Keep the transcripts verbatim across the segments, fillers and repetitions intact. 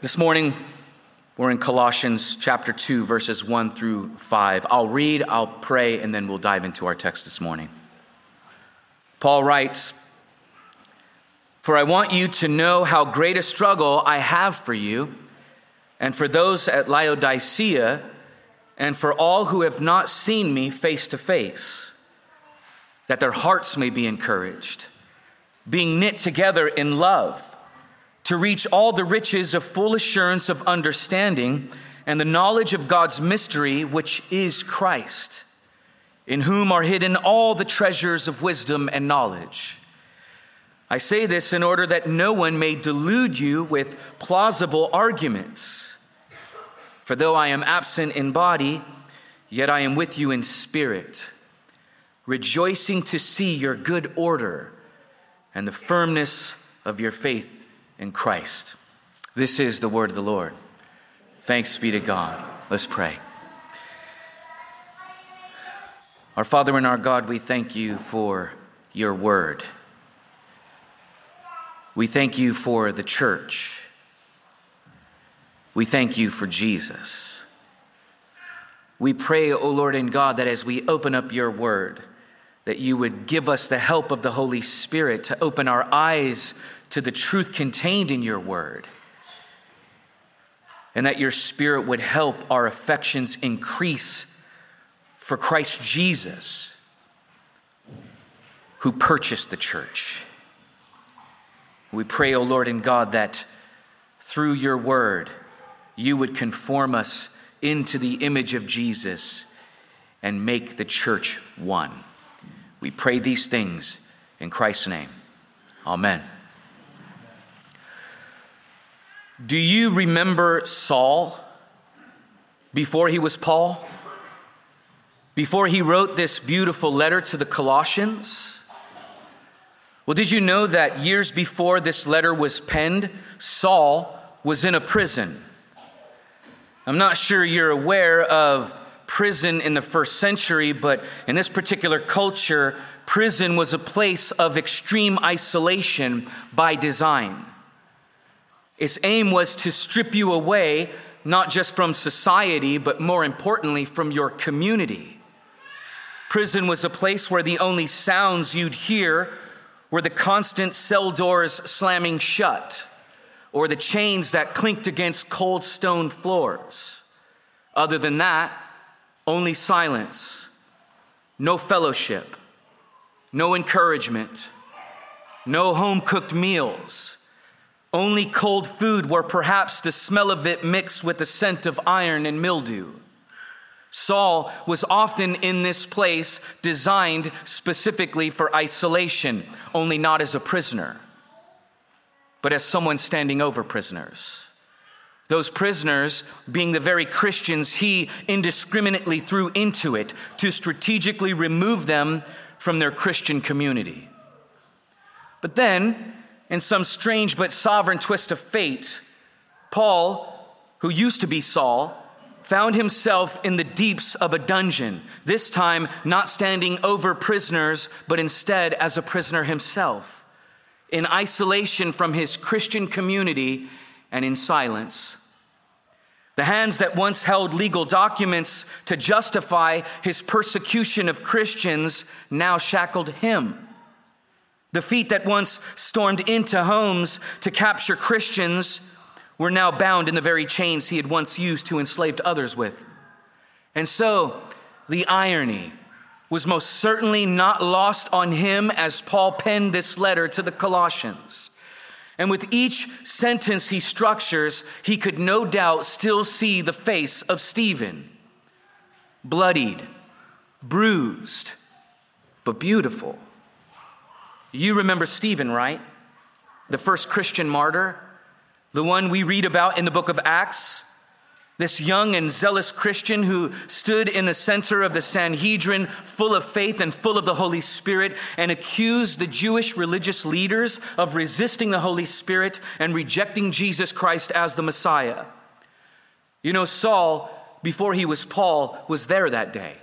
This morning, we're in Colossians chapter two, verses one through five. I'll read, I'll pray, and then we'll dive into our text this morning. Paul writes, "For I want you to know how great a struggle I have for you, and for those at Laodicea, and for all who have not seen me face to face, that their hearts may be encouraged, being knit together in love, to reach all the riches of full assurance of understanding and the knowledge of God's mystery, which is Christ, in whom are hidden all the treasures of wisdom and knowledge. I say this in order that no one may delude you with plausible arguments. For though I am absent in body, yet I am with you in spirit, rejoicing to see your good order and the firmness of your faith in Christ." This is the word of the Lord. Thanks be to God. Let's pray. Our Father and our God, we thank you for your word. We thank you for the church. We thank you for Jesus. We pray, O Lord and God, that as we open up your word, that you would give us the help of the Holy Spirit to open our eyes to the truth contained in your word, and that your Spirit would help our affections increase for Christ Jesus, who purchased the church. We pray, O Lord and God, that through your word, you would conform us into the image of Jesus and make the church one. We pray these things in Christ's name. Amen. Do you remember Saul before he was Paul? Before he wrote this beautiful letter to the Colossians? Well, did you know that years before this letter was penned, Saul was in a prison? I'm not sure you're aware of prison in the first century, but in this particular culture, prison was a place of extreme isolation by design. Its aim was to strip you away, not just from society, but more importantly, from your community. Prison was a place where the only sounds you'd hear were the constant cell doors slamming shut, or the chains that clinked against cold stone floors. Other than that, only silence, no fellowship, no encouragement, no home-cooked meals, only cold food where perhaps the smell of it mixed with the scent of iron and mildew. Saul was often in this place designed specifically for isolation, only not as a prisoner, but as someone standing over prisoners. Those prisoners being the very Christians he indiscriminately threw into it to strategically remove them from their Christian community. But then, in some strange but sovereign twist of fate, Paul, who used to be Saul, found himself in the deeps of a dungeon, this time not standing over prisoners, but instead as a prisoner himself, in isolation from his Christian community and in silence. The hands that once held legal documents to justify his persecution of Christians now shackled him. The feet that once stormed into homes to capture Christians were now bound in the very chains he had once used to enslave others with. And so the irony was most certainly not lost on him as Paul penned this letter to the Colossians. And with each sentence he structures, he could no doubt still see the face of Stephen, bloodied, bruised, but beautiful. You remember Stephen, right? The first Christian martyr, the one we read about in the book of Acts. This young and zealous Christian who stood in the center of the Sanhedrin, full of faith and full of the Holy Spirit, and accused the Jewish religious leaders of resisting the Holy Spirit and rejecting Jesus Christ as the Messiah. You know, Saul, before he was Paul, was there that day.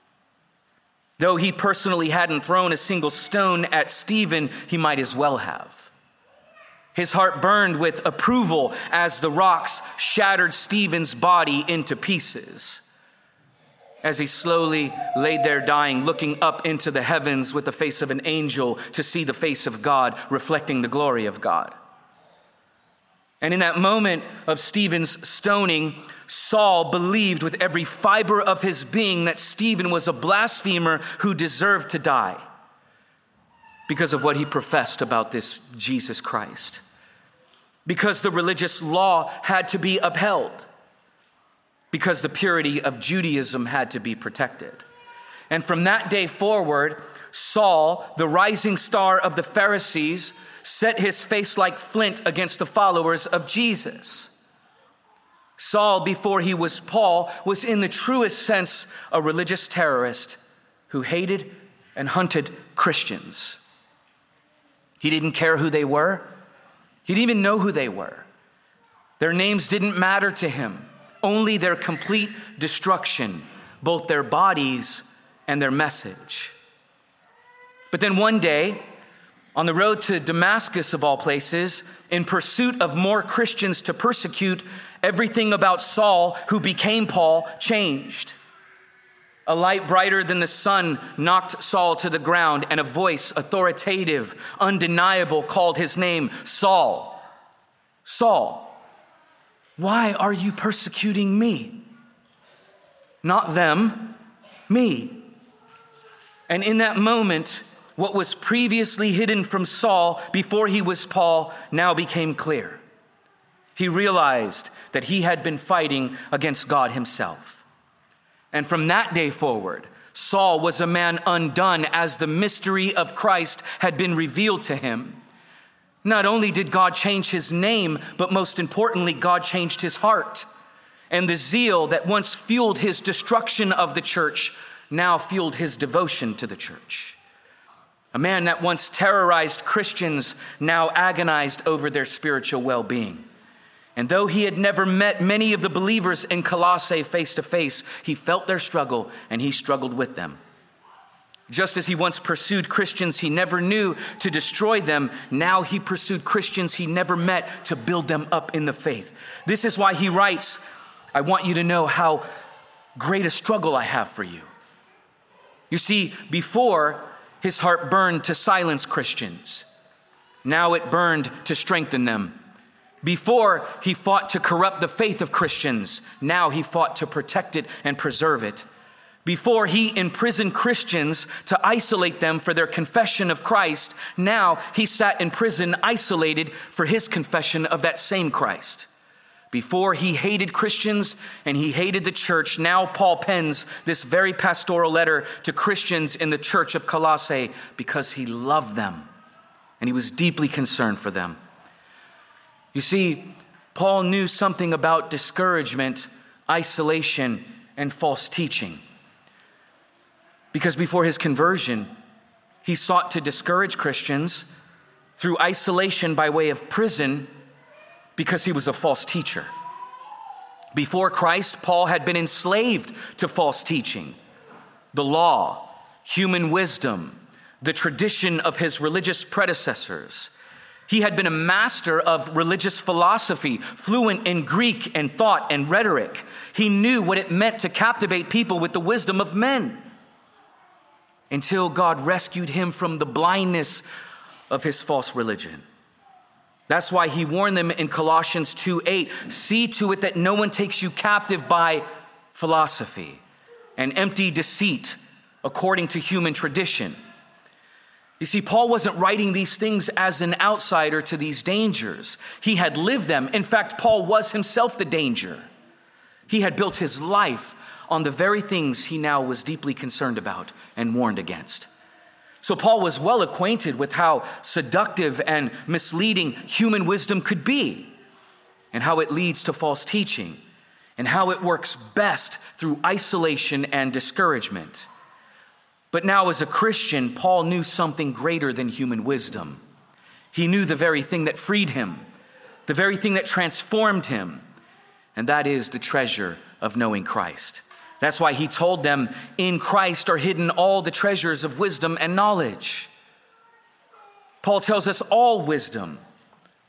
Though he personally hadn't thrown a single stone at Stephen, he might as well have. His heart burned with approval as the rocks shattered Stephen's body into pieces, as he slowly laid there dying, looking up into the heavens with the face of an angel to see the face of God, reflecting the glory of God. And in that moment of Stephen's stoning, Saul believed with every fiber of his being that Stephen was a blasphemer who deserved to die because of what he professed about this Jesus Christ. Because the religious law had to be upheld. Because the purity of Judaism had to be protected. And from that day forward, Saul, the rising star of the Pharisees, set his face like flint against the followers of Jesus. Saul, before he was Paul, was in the truest sense a religious terrorist who hated and hunted Christians. He didn't care who they were. He didn't even know who they were. Their names didn't matter to him. Only their complete destruction, both their bodies and their message. But then one day, on the road to Damascus of all places, in pursuit of more Christians to persecute, everything about Saul, who became Paul, changed. A light brighter than the sun knocked Saul to the ground, and a voice, authoritative, undeniable, called his name, Saul. Saul, why are you persecuting me? Not them, me. And in that moment, what was previously hidden from Saul before he was Paul now became clear. He realized that he had been fighting against God himself. And from that day forward, Saul was a man undone as the mystery of Christ had been revealed to him. Not only did God change his name, but most importantly, God changed his heart. And the zeal that once fueled his destruction of the church now fueled his devotion to the church. A man that once terrorized Christians now agonized over their spiritual well-being. And though he had never met many of the believers in Colossae face to face, he felt their struggle and he struggled with them. Just as he once pursued Christians he never knew to destroy them, now he pursued Christians he never met to build them up in the faith. This is why he writes, I want you to know how great a struggle I have for you. You see, before, his heart burned to silence Christians. Now it burned to strengthen them. Before, he fought to corrupt the faith of Christians. Now he fought to protect it and preserve it. Before, he imprisoned Christians to isolate them for their confession of Christ. Now he sat in prison isolated for his confession of that same Christ. Before, he hated Christians and he hated the church. Now Paul pens this very pastoral letter to Christians in the church of Colossae because he loved them and he was deeply concerned for them. You see, Paul knew something about discouragement, isolation, and false teaching. Because before his conversion, he sought to discourage Christians through isolation by way of prison because he was a false teacher. Before Christ, Paul had been enslaved to false teaching, the law, human wisdom, the tradition of his religious predecessors. He had been a master of religious philosophy, fluent in Greek and thought and rhetoric. He knew what it meant to captivate people with the wisdom of men, until God rescued him from the blindness of his false religion. That's why he warned them in Colossians two eight, see to it that no one takes you captive by philosophy and empty deceit according to human tradition. You see, Paul wasn't writing these things as an outsider to these dangers. He had lived them. In fact, Paul was himself the danger. He had built his life on the very things he now was deeply concerned about and warned against. So Paul was well acquainted with how seductive and misleading human wisdom could be, and how it leads to false teaching, and how it works best through isolation and discouragement. But now as a Christian, Paul knew something greater than human wisdom. He knew the very thing that freed him, the very thing that transformed him, and that is the treasure of knowing Christ. That's why he told them, in Christ are hidden all the treasures of wisdom and knowledge. Paul tells us all wisdom,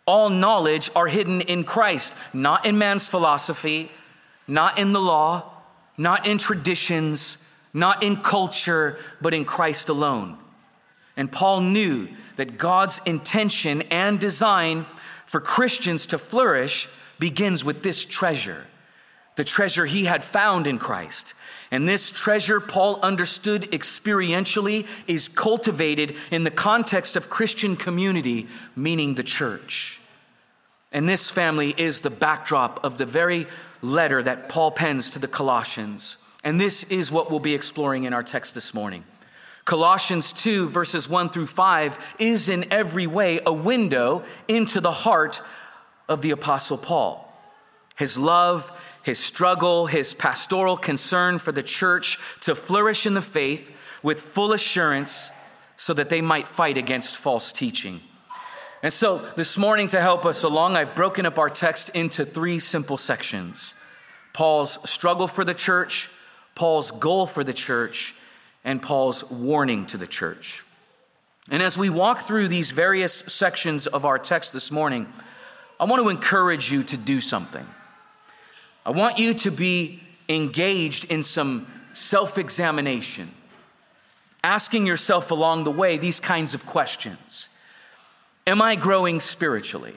all knowledge are hidden in Christ, not in man's philosophy, not in the law, not in traditions, not in culture, but in Christ alone. And Paul knew that God's intention and design for Christians to flourish begins with this treasure, the treasure he had found in Christ. And this treasure, Paul understood experientially, is cultivated in the context of Christian community, meaning the church. And this, family, is the backdrop of the very letter that Paul pens to the Colossians. And this is what we'll be exploring in our text this morning. Colossians two, verses one through five, is in every way a window into the heart of the Apostle Paul. His love, his struggle, his pastoral concern for the church to flourish in the faith with full assurance so that they might fight against false teaching. And so this morning, to help us along, I've broken up our text into three simple sections: Paul's struggle for the church, Paul's goal for the church, and Paul's warning to the church. And as we walk through these various sections of our text this morning, I want to encourage you to do something. I want you to be engaged in some self-examination, asking yourself along the way these kinds of questions. Am I growing spiritually?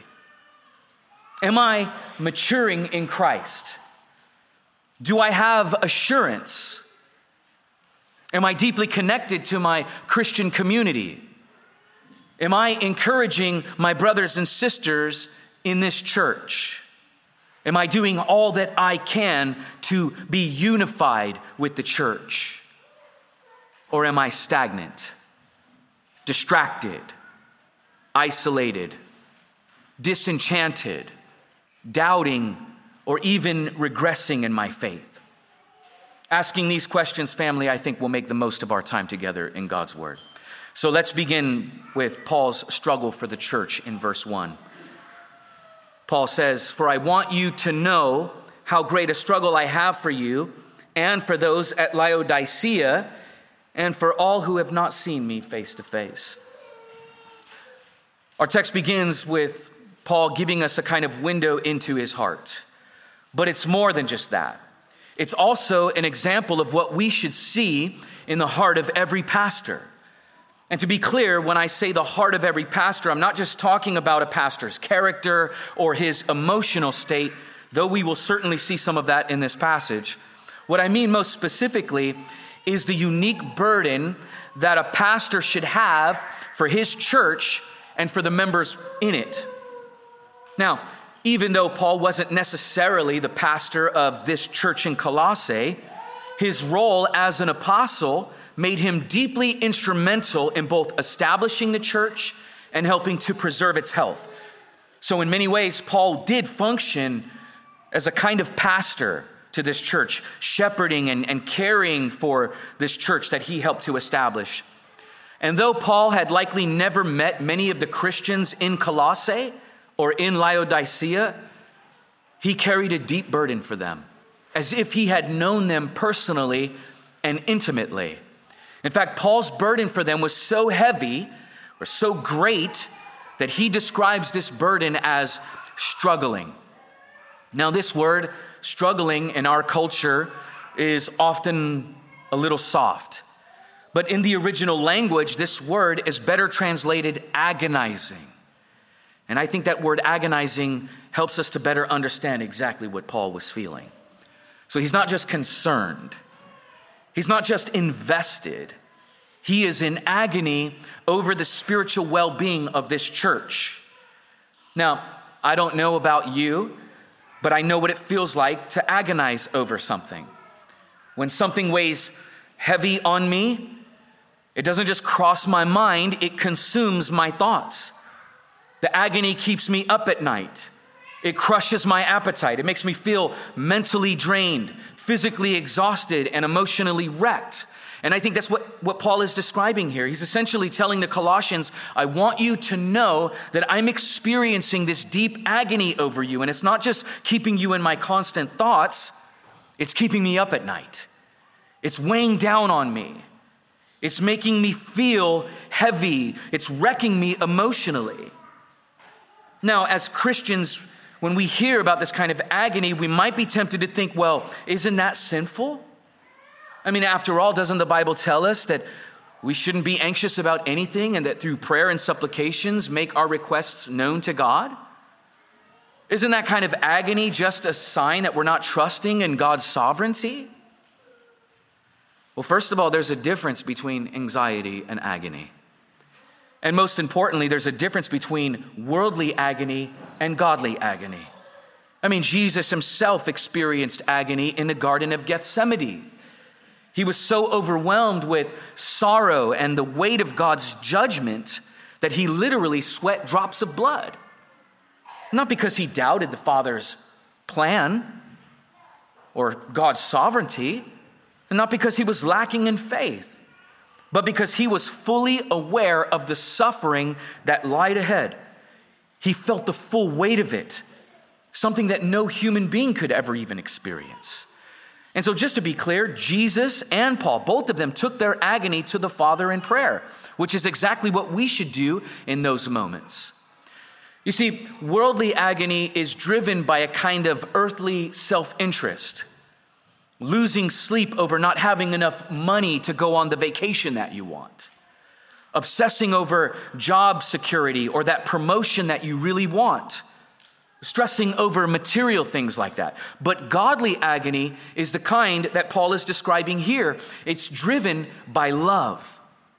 Am I maturing in Christ? Do I have assurance? Am I deeply connected to my Christian community? Am I encouraging my brothers and sisters in this church? Am I doing all that I can to be unified with the church? Or am I stagnant, distracted, isolated, disenchanted, doubting, or even regressing in my faith? Asking these questions, family, I think will make the most of our time together in God's word. So let's begin with Paul's struggle for the church in verse one. Paul says, "For I want you to know how great a struggle I have for you and for those at Laodicea and for all who have not seen me face to face." Our text begins with Paul giving us a kind of window into his heart. But it's more than just that. It's also an example of what we should see in the heart of every pastor. And to be clear, when I say the heart of every pastor, I'm not just talking about a pastor's character or his emotional state, though we will certainly see some of that in this passage. What I mean most specifically is the unique burden that a pastor should have for his church and for the members in it. Now, even though Paul wasn't necessarily the pastor of this church in Colossae, his role as an apostle made him deeply instrumental in both establishing the church and helping to preserve its health. So in many ways, Paul did function as a kind of pastor to this church, shepherding and, and caring for this church that he helped to establish. And though Paul had likely never met many of the Christians in Colossae or in Laodicea, he carried a deep burden for them, as if he had known them personally and intimately. In fact, Paul's burden for them was so heavy or so great that he describes this burden as struggling. Now, this word, struggling, in our culture is often a little soft. But in the original language, this word is better translated agonizing. And I think that word agonizing helps us to better understand exactly what Paul was feeling. So he's not just concerned. He's not just invested. He is in agony over the spiritual well-being of this church. Now, I don't know about you, but I know what it feels like to agonize over something. When something weighs heavy on me, it doesn't just cross my mind, it consumes my thoughts. The agony keeps me up at night. It crushes my appetite. It makes me feel mentally drained, physically exhausted, and emotionally wrecked. And I think that's what, what Paul is describing here. He's essentially telling the Colossians, I want you to know that I'm experiencing this deep agony over you. And it's not just keeping you in my constant thoughts, it's keeping me up at night. It's weighing down on me. It's making me feel heavy. It's wrecking me emotionally. Now, as Christians, when we hear about this kind of agony, we might be tempted to think, well, isn't that sinful? I mean, after all, doesn't the Bible tell us that we shouldn't be anxious about anything and that through prayer and supplications make our requests known to God? Isn't that kind of agony just a sign that we're not trusting in God's sovereignty? Well, first of all, there's a difference between anxiety and agony. And most importantly, there's a difference between worldly agony and godly agony. I mean, Jesus himself experienced agony in the Garden of Gethsemane. He was so overwhelmed with sorrow and the weight of God's judgment that he literally sweat drops of blood. Not because he doubted the Father's plan or God's sovereignty, and not because he was lacking in faith, but because he was fully aware of the suffering that lied ahead. He felt the full weight of it, something that no human being could ever even experience. And so just to be clear, Jesus and Paul, both of them took their agony to the Father in prayer, which is exactly what we should do in those moments. You see, worldly agony is driven by a kind of earthly self-interest, losing sleep over not having enough money to go on the vacation that you want, obsessing over job security or that promotion that you really want, stressing over material things like that. But godly agony is the kind that Paul is describing here. It's driven by love.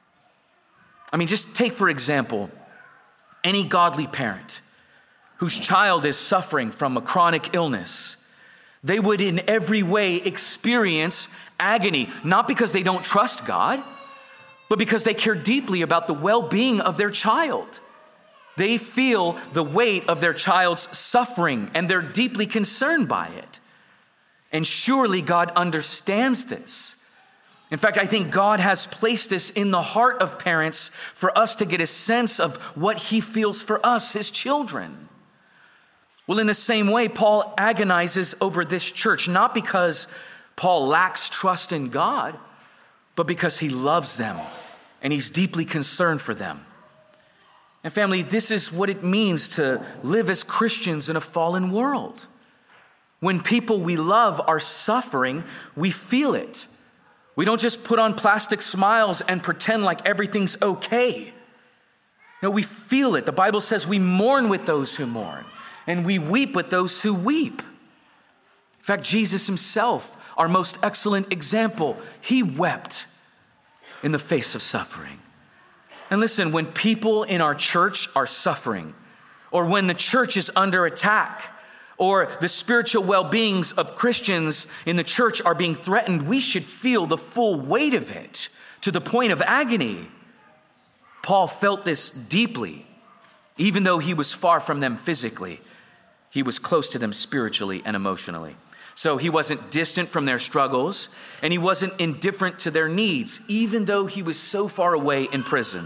I mean, just take, for example, any godly parent whose child is suffering from a chronic illness. They would in every way experience agony, not because they don't trust God, but because they care deeply about the well-being of their child. They feel the weight of their child's suffering and they're deeply concerned by it. And surely God understands this. In fact, I think God has placed this in the heart of parents for us to get a sense of what he feels for us, his children. Well, in the same way, Paul agonizes over this church, not because Paul lacks trust in God, but because he loves them and he's deeply concerned for them. And family, this is what it means to live as Christians in a fallen world. When people we love are suffering, we feel it. We don't just put on plastic smiles and pretend like everything's okay. No, we feel it. The Bible says we mourn with those who mourn, and we weep with those who weep. In fact, Jesus himself, our most excellent example, he wept in the face of suffering. And listen, when people in our church are suffering, or when the church is under attack, or the spiritual well-beings of Christians in the church are being threatened, we should feel the full weight of it to the point of agony. Paul felt this deeply, even though he was far from them physically. He was close to them spiritually and emotionally. So he wasn't distant from their struggles, and he wasn't indifferent to their needs, even though he was so far away in prison.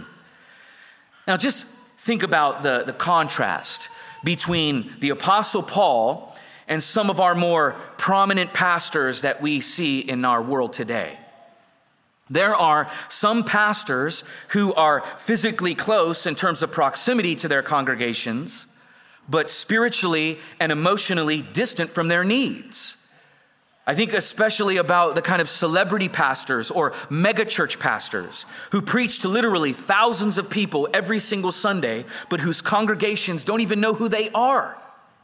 Now just think about the, the contrast between the Apostle Paul and some of our more prominent pastors that we see in our world today. There are some pastors who are physically close in terms of proximity to their congregations, but spiritually and emotionally distant from their needs. I think especially about the kind of celebrity pastors or megachurch pastors who preach to literally thousands of people every single Sunday, but whose congregations don't even know who they are.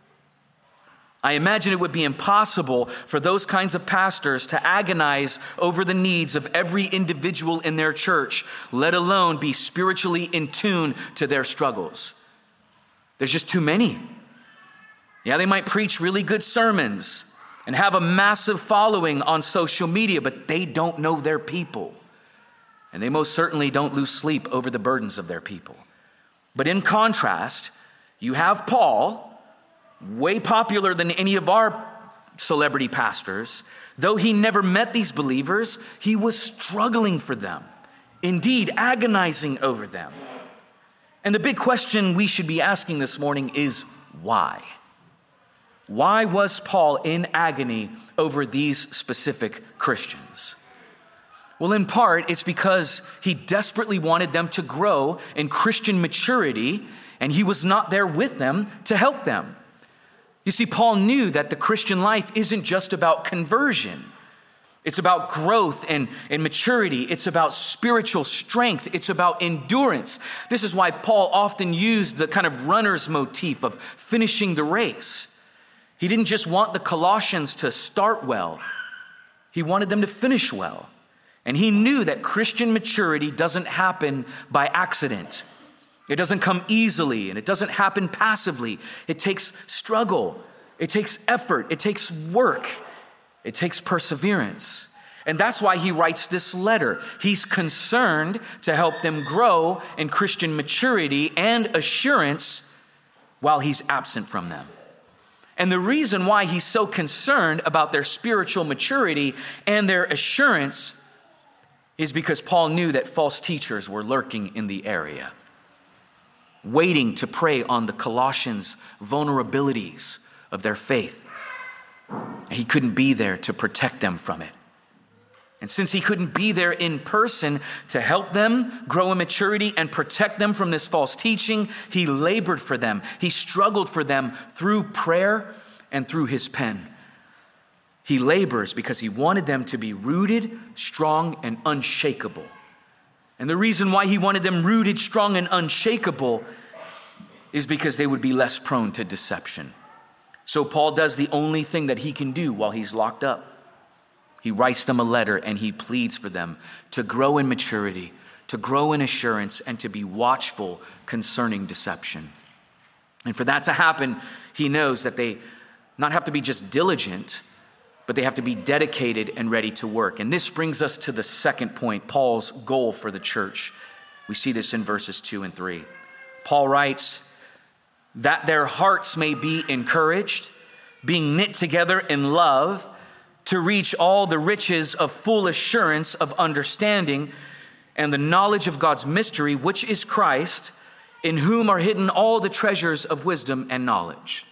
I imagine it would be impossible for those kinds of pastors to agonize over the needs of every individual in their church, let alone be spiritually in tune to their struggles. There's just too many. Yeah, they might preach really good sermons and have a massive following on social media, but they don't know their people. And they most certainly don't lose sleep over the burdens of their people. But in contrast, you have Paul, way popular than any of our celebrity pastors. Though he never met these believers, he was struggling for them, indeed agonizing over them. And the big question we should be asking this morning is why? Why was Paul in agony over these specific Christians? Well, in part, it's because he desperately wanted them to grow in Christian maturity and he was not there with them to help them. You see, Paul knew that the Christian life isn't just about conversion. It's about growth and, and maturity. It's about spiritual strength. It's about endurance. This is why Paul often used the kind of runner's motif of finishing the race. He didn't just want the Colossians to start well. He wanted them to finish well. And he knew that Christian maturity doesn't happen by accident. It doesn't come easily, and it doesn't happen passively. It takes struggle. It takes effort. It takes work. It takes perseverance. And that's why he writes this letter. He's concerned to help them grow in Christian maturity and assurance while he's absent from them. And the reason why he's so concerned about their spiritual maturity and their assurance is because Paul knew that false teachers were lurking in the area, waiting to prey on the Colossians' vulnerabilities of their faith. He couldn't be there to protect them from it. And since he couldn't be there in person to help them grow in maturity and protect them from this false teaching, he labored for them. He struggled for them through prayer and through his pen. He labors because he wanted them to be rooted, strong, and unshakable. And the reason why he wanted them rooted, strong, and unshakable is because they would be less prone to deception. So Paul does the only thing that he can do while he's locked up. He writes them a letter and he pleads for them to grow in maturity, to grow in assurance, and to be watchful concerning deception. And for that to happen, he knows that they not have to be just diligent, but they have to be dedicated and ready to work. And this brings us to the second point, Paul's goal for the church. We see this in verses two and three. Paul writes, that their hearts may be encouraged, being knit together in love, to reach all the riches of full assurance of understanding and the knowledge of God's mystery, which is Christ, in whom are hidden all the treasures of wisdom and knowledge.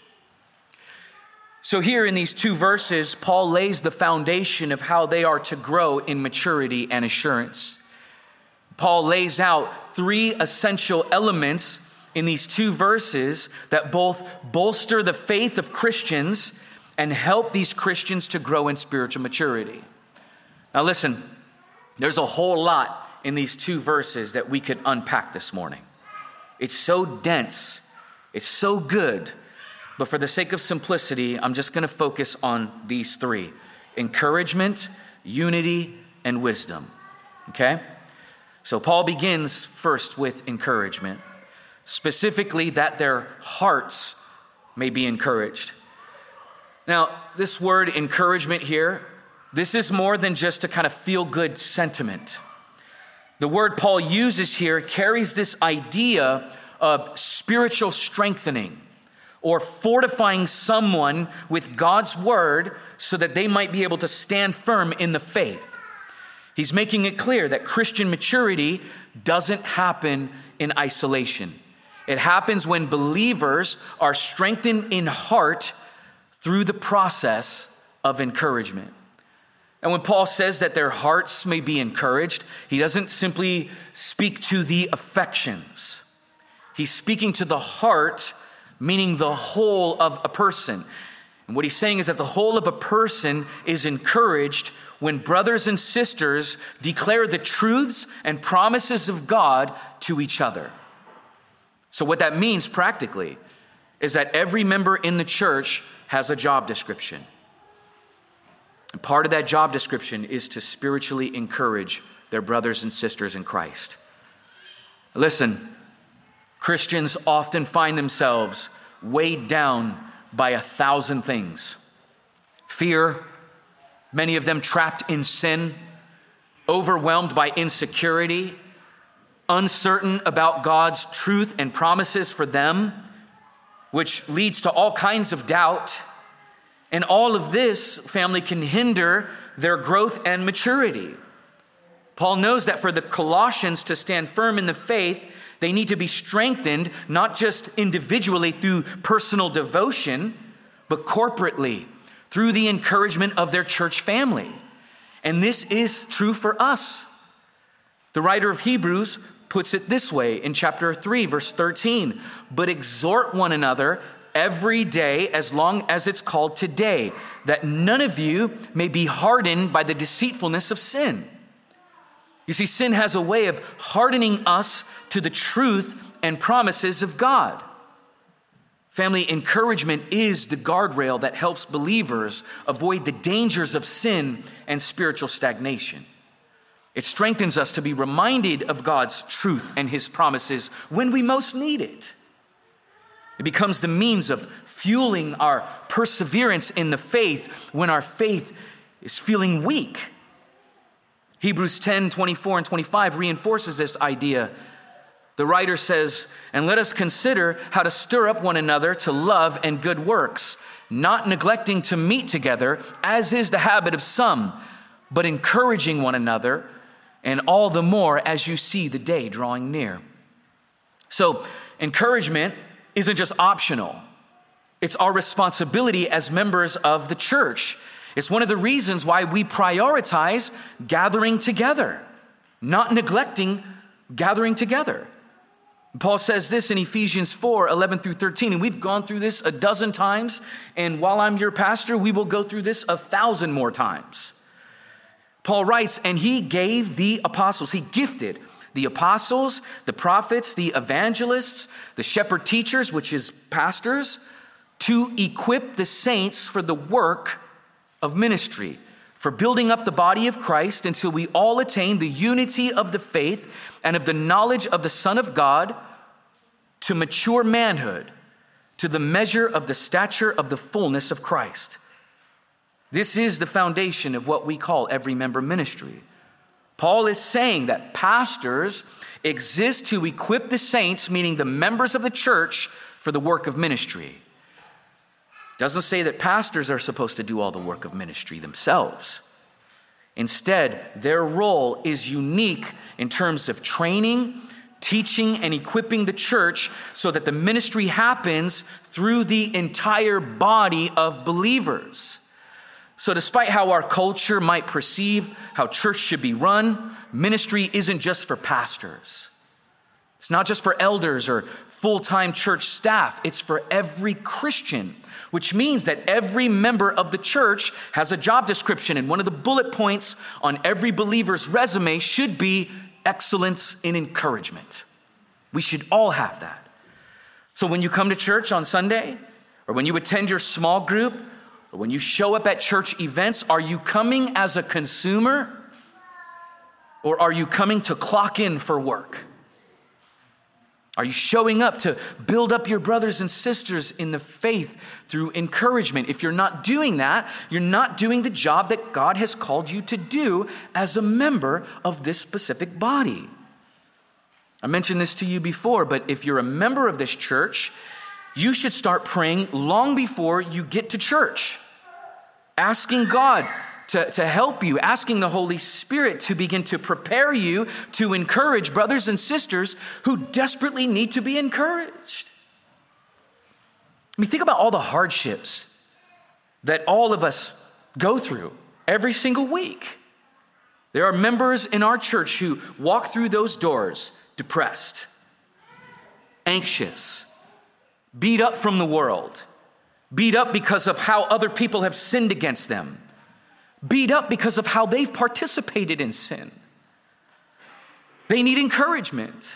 So here in these two verses, Paul lays the foundation of how they are to grow in maturity and assurance. Paul lays out three essential elements in these two verses that both bolster the faith of Christians and help these Christians to grow in spiritual maturity. Now listen, there's a whole lot in these two verses that we could unpack this morning. It's so dense, it's so good, but for the sake of simplicity, I'm just going to focus on these three: encouragement, unity, and wisdom. Okay? So Paul begins first with encouragement, specifically that their hearts may be encouraged. Now, this word encouragement here, this is more than just a kind of feel-good sentiment. The word Paul uses here carries this idea of spiritual strengthening or fortifying someone with God's word so that they might be able to stand firm in the faith. He's making it clear that Christian maturity doesn't happen in isolation. It happens when believers are strengthened in heart through the process of encouragement. And when Paul says that their hearts may be encouraged, he doesn't simply speak to the affections. He's speaking to the heart, meaning the whole of a person. And what he's saying is that the whole of a person is encouraged when brothers and sisters declare the truths and promises of God to each other. So what that means practically is that every member in the church has a job description. And part of that job description is to spiritually encourage their brothers and sisters in Christ. Listen, Christians often find themselves weighed down by a thousand things. Fear, many of them trapped in sin, overwhelmed by insecurity, uncertain about God's truth and promises for them, which leads to all kinds of doubt. And all of this, family, can hinder their growth and maturity. Paul knows that for the Colossians to stand firm in the faith, they need to be strengthened, not just individually through personal devotion, but corporately through the encouragement of their church family. And this is true for us. The writer of Hebrews puts it this way in chapter three, verse thirteen. But exhort one another every day as long as it's called today, that none of you may be hardened by the deceitfulness of sin. You see, sin has a way of hardening us to the truth and promises of God. Family, encouragement is the guardrail that helps believers avoid the dangers of sin and spiritual stagnation. It strengthens us to be reminded of God's truth and his promises when we most need it. It becomes the means of fueling our perseverance in the faith when our faith is feeling weak. Hebrews ten, twenty-four and twenty-five reinforces this idea. The writer says, and let us consider how to stir up one another to love and good works, not neglecting to meet together, as is the habit of some, but encouraging one another, and all the more as you see the day drawing near. So encouragement isn't just optional. It's our responsibility as members of the church. It's one of the reasons why we prioritize gathering together, not neglecting gathering together. Paul says this in Ephesians four, eleven through thirteen, and we've gone through this a dozen times, and while I'm your pastor, we will go through this a thousand more times. Paul writes, and he gave the apostles, he gifted the apostles, the prophets, the evangelists, the shepherd teachers, which is pastors, to equip the saints for the work of ministry, for building up the body of Christ until we all attain the unity of the faith and of the knowledge of the Son of God, to mature manhood, to the measure of the stature of the fullness of Christ. This is the foundation of what we call every member ministry. Paul is saying that pastors exist to equip the saints, meaning the members of the church, for the work of ministry. Doesn't say that pastors are supposed to do all the work of ministry themselves. Instead, their role is unique in terms of training, teaching, and equipping the church so that the ministry happens through the entire body of believers. So despite how our culture might perceive how church should be run, ministry isn't just for pastors. It's not just for elders or full-time church staff. It's for every Christian, which means that every member of the church has a job description. And one of the bullet points on every believer's resume should be excellence in encouragement. We should all have that. So when you come to church on Sunday, or when you attend your small group, or when you show up at church events, are you coming as a consumer, or are you coming to clock in for work? Are you showing up to build up your brothers and sisters in the faith through encouragement? If you're not doing that, you're not doing the job that God has called you to do as a member of this specific body. I mentioned this to you before, but if you're a member of this church, you should start praying long before you get to church, asking God To, to help you, asking the Holy Spirit to begin to prepare you to encourage brothers and sisters who desperately need to be encouraged. I mean, think about all the hardships that all of us go through every single week. There are members in our church who walk through those doors depressed, anxious, beat up from the world, beat up because of how other people have sinned against them, beat up because of how they've participated in sin. They need encouragement.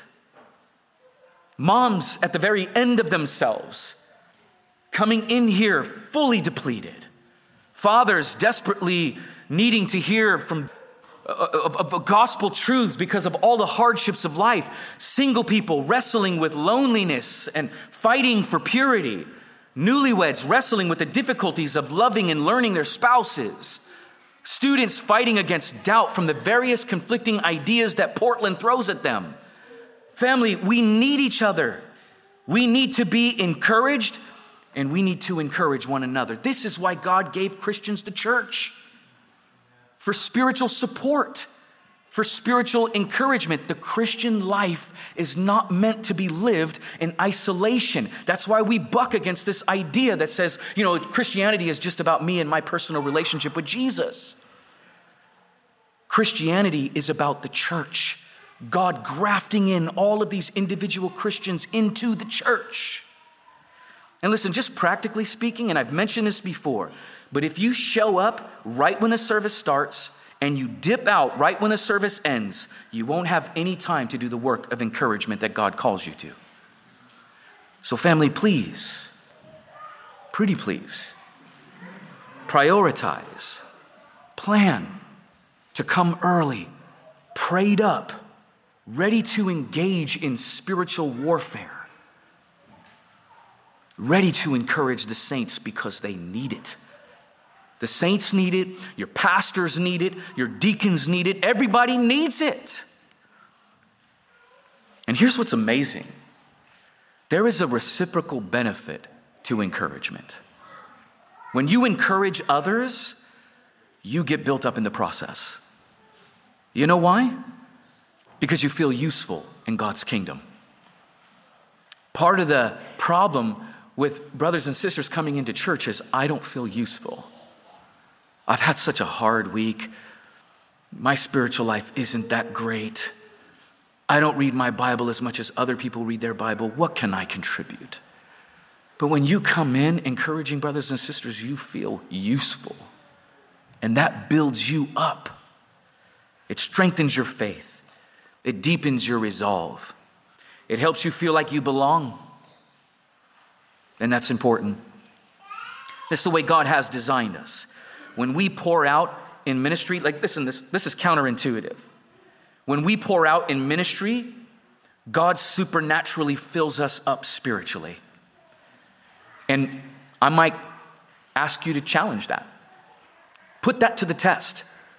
Moms at the very end of themselves, coming in here fully depleted. Fathers desperately needing to hear from of, of, of gospel truths because of all the hardships of life. Single people wrestling with loneliness and fighting for purity. Newlyweds wrestling with the difficulties of loving and learning their spouses. Students fighting against doubt from the various conflicting ideas that Portland throws at them. Family, we need each other. We need to be encouraged, and we need to encourage one another. This is why God gave Christians the church. For spiritual support, for spiritual encouragement. The Christian life is not meant to be lived in isolation. That's why we buck against this idea that says, you know, Christianity is just about me and my personal relationship with Jesus. Christianity is about the church, God grafting in all of these individual Christians into the church. And listen, just practically speaking, and I've mentioned this before, but if you show up right when the service starts and you dip out right when the service ends, you won't have any time to do the work of encouragement that God calls you to. So family, please, pretty please, prioritize, plan to come early, prayed up, ready to engage in spiritual warfare, ready to encourage the saints because they need it. The saints need it, your pastors need it, your deacons need it, everybody needs it. And here's what's amazing. There is a reciprocal benefit to encouragement. When you encourage others, you get built up in the process. You know why? Because you feel useful in God's kingdom. Part of the problem with brothers and sisters coming into church is I don't feel useful. I've had such a hard week. My spiritual life isn't that great. I don't read my Bible as much as other people read their Bible. What can I contribute? But when you come in encouraging brothers and sisters, you feel useful. And that builds you up. It strengthens your faith. It deepens your resolve. It helps you feel like you belong. And that's important. This is the way God has designed us. When we pour out in ministry, like listen, this, this is counterintuitive. When we pour out in ministry, God supernaturally fills us up spiritually. And I might ask you to challenge that. Put that to the test.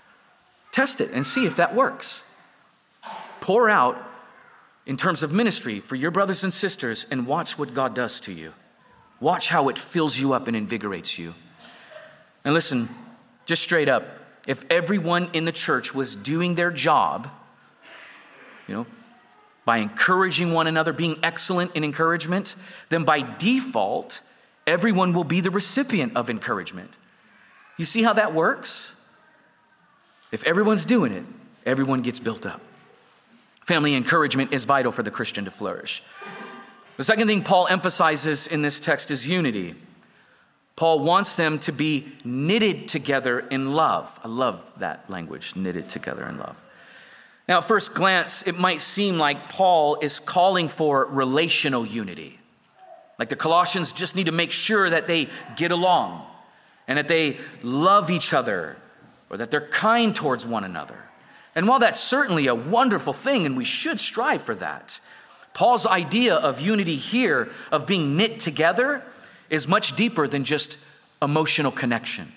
Test it and see if that works. Pour out in terms of ministry for your brothers and sisters and watch what God does to you. Watch how it fills you up and invigorates you. And listen, just straight up, if everyone in the church was doing their job, you know, by encouraging one another, being excellent in encouragement, then by default, everyone will be the recipient of encouragement. You see how that works? If everyone's doing it, everyone gets built up. Family encouragement is vital for the Christian to flourish. The second thing Paul emphasizes in this text is unity. Paul wants them to be knitted together in love. I love that language, knitted together in love. Now, at first glance, it might seem like Paul is calling for relational unity. Like the Colossians just need to make sure that they get along and that they love each other or that they're kind towards one another. And while that's certainly a wonderful thing and we should strive for that, Paul's idea of unity here, of being knit together, is much deeper than just emotional connection.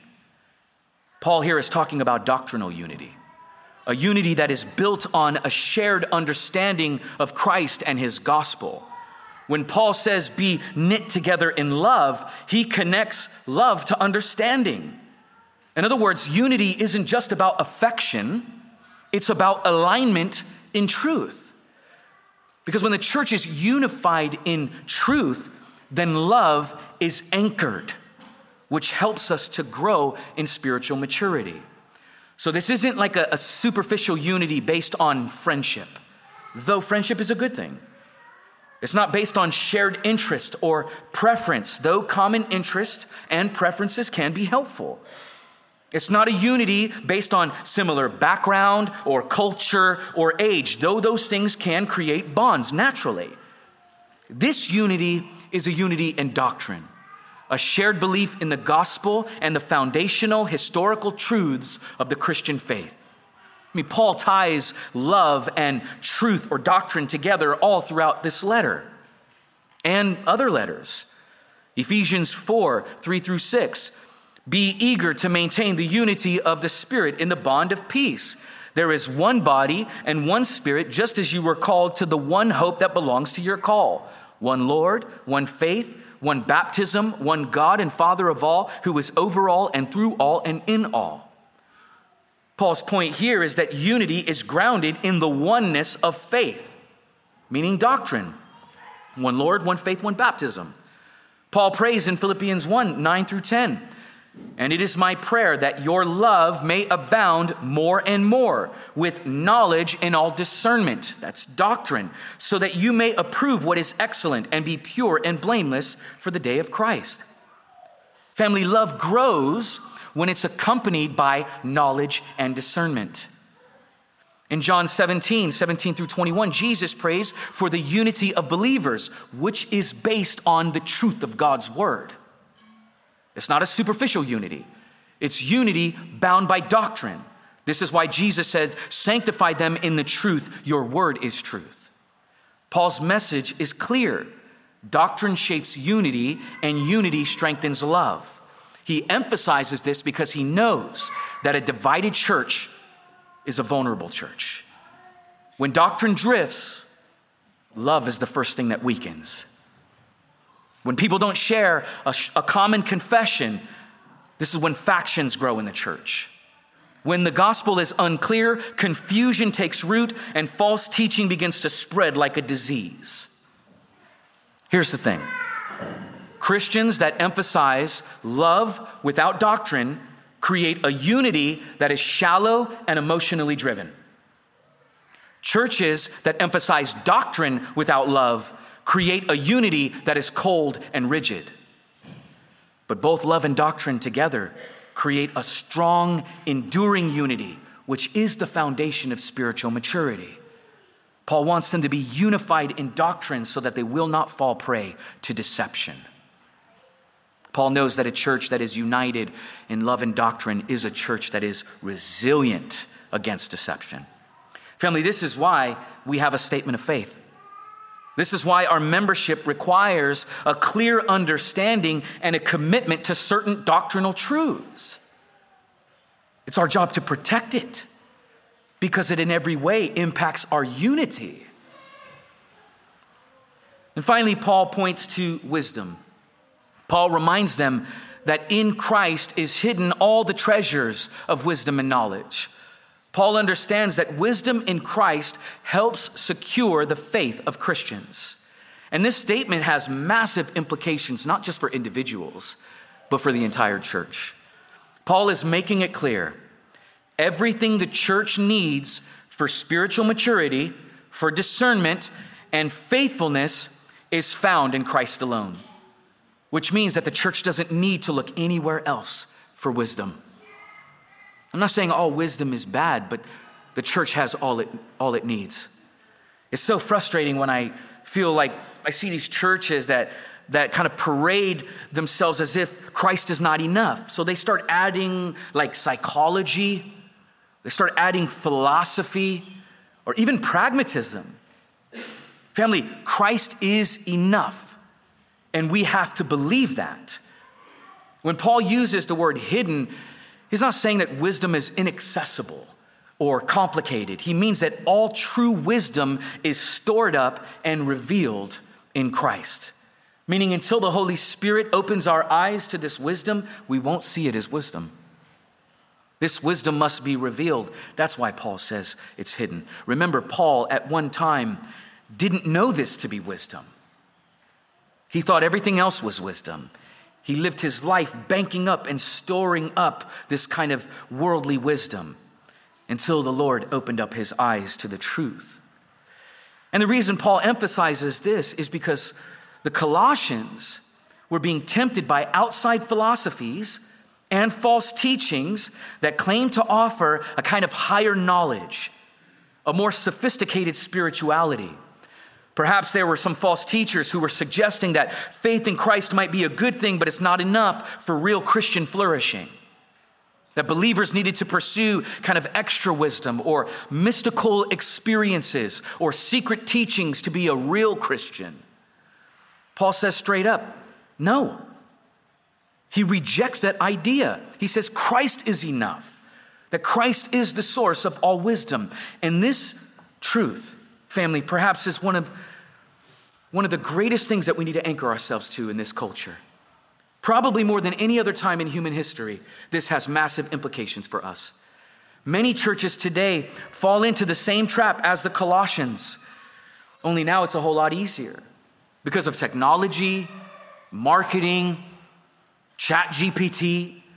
Paul here is talking about doctrinal unity, a unity that is built on a shared understanding of Christ and his gospel. When Paul says be knit together in love, he connects love to understanding. In other words, unity isn't just about affection, it's about alignment in truth. Because when the church is unified in truth, then love is anchored, which helps us to grow in spiritual maturity. So this isn't like a, a superficial unity based on friendship, though friendship is a good thing. It's not based on shared interest or preference, though common interests and preferences can be helpful. It's not a unity based on similar background or culture or age, though those things can create bonds naturally. This unity is a unity in doctrine, a shared belief in the gospel and the foundational historical truths of the Christian faith. I mean, Paul ties love and truth or doctrine together all throughout this letter and other letters. Ephesians four, three through six. Be eager to maintain the unity of the Spirit in the bond of peace. There is one body and one Spirit, just as you were called to the one hope that belongs to your call. One Lord, one faith, one baptism, one God and Father of all, who is over all and through all and in all. Paul's point here is that unity is grounded in the oneness of faith, meaning doctrine. One Lord, one faith, one baptism. Paul prays in Philippians one, nine through ten. And it is my prayer that your love may abound more and more with knowledge and all discernment," that's doctrine, "so that you may approve what is excellent and be pure and blameless for the day of Christ." Family, love grows when it's accompanied by knowledge and discernment. In John seventeen, seventeen through twenty-one, Jesus prays for the unity of believers, which is based on the truth of God's word. It's not a superficial unity. It's unity bound by doctrine. This is why Jesus said, "Sanctify them in the truth. Your word is truth." Paul's message is clear. Doctrine shapes unity, and unity strengthens love. He emphasizes this because he knows that a divided church is a vulnerable church. When doctrine drifts, love is the first thing that weakens. When people don't share a, a common confession, this is when factions grow in the church. When the gospel is unclear, confusion takes root and false teaching begins to spread like a disease. Here's the thing. Christians that emphasize love without doctrine create a unity that is shallow and emotionally driven. Churches that emphasize doctrine without love create a unity that is cold and rigid. But both love and doctrine together create a strong, enduring unity, which is the foundation of spiritual maturity. Paul wants them to be unified in doctrine so that they will not fall prey to deception. Paul knows that a church that is united in love and doctrine is a church that is resilient against deception. Family, this is why we have a statement of faith. This is why our membership requires a clear understanding and a commitment to certain doctrinal truths. It's our job to protect it because it in every way impacts our unity. And finally, Paul points to wisdom. Paul reminds them that in Christ is hidden all the treasures of wisdom and knowledge. Paul understands that wisdom in Christ helps secure the faith of Christians. And this statement has massive implications, not just for individuals, but for the entire church. Paul is making it clear, everything the church needs for spiritual maturity, for discernment, and faithfulness is found in Christ alone, which means that the church doesn't need to look anywhere else for wisdom. I'm not saying all wisdom is bad, but the church has all it, all it needs. It's so frustrating when I feel like I see these churches that, that kind of parade themselves as if Christ is not enough. So they start adding like psychology, they start adding philosophy, or even pragmatism. Family, Christ is enough, and we have to believe that. When Paul uses the word hidden, he's not saying that wisdom is inaccessible or complicated. He means that all true wisdom is stored up and revealed in Christ. Meaning until the Holy Spirit opens our eyes to this wisdom, we won't see it as wisdom. This wisdom must be revealed. That's why Paul says it's hidden. Remember, Paul at one time didn't know this to be wisdom. He thought everything else was wisdom. He lived his life banking up and storing up this kind of worldly wisdom until the Lord opened up his eyes to the truth. And the reason Paul emphasizes this is because the Colossians were being tempted by outside philosophies and false teachings that claim to offer a kind of higher knowledge, a more sophisticated spirituality. Perhaps there were some false teachers who were suggesting that faith in Christ might be a good thing, but it's not enough for real Christian flourishing. That believers needed to pursue kind of extra wisdom or mystical experiences or secret teachings to be a real Christian. Paul says straight up, no. He rejects that idea. He says Christ is enough, that Christ is the source of all wisdom. And this truth, family, perhaps is one of, one of the greatest things that we need to anchor ourselves to in this culture. Probably more than any other time in human history, this has massive implications for us. Many churches today fall into the same trap as the Colossians, only now it's a whole lot easier because of technology, marketing, Chat G P T,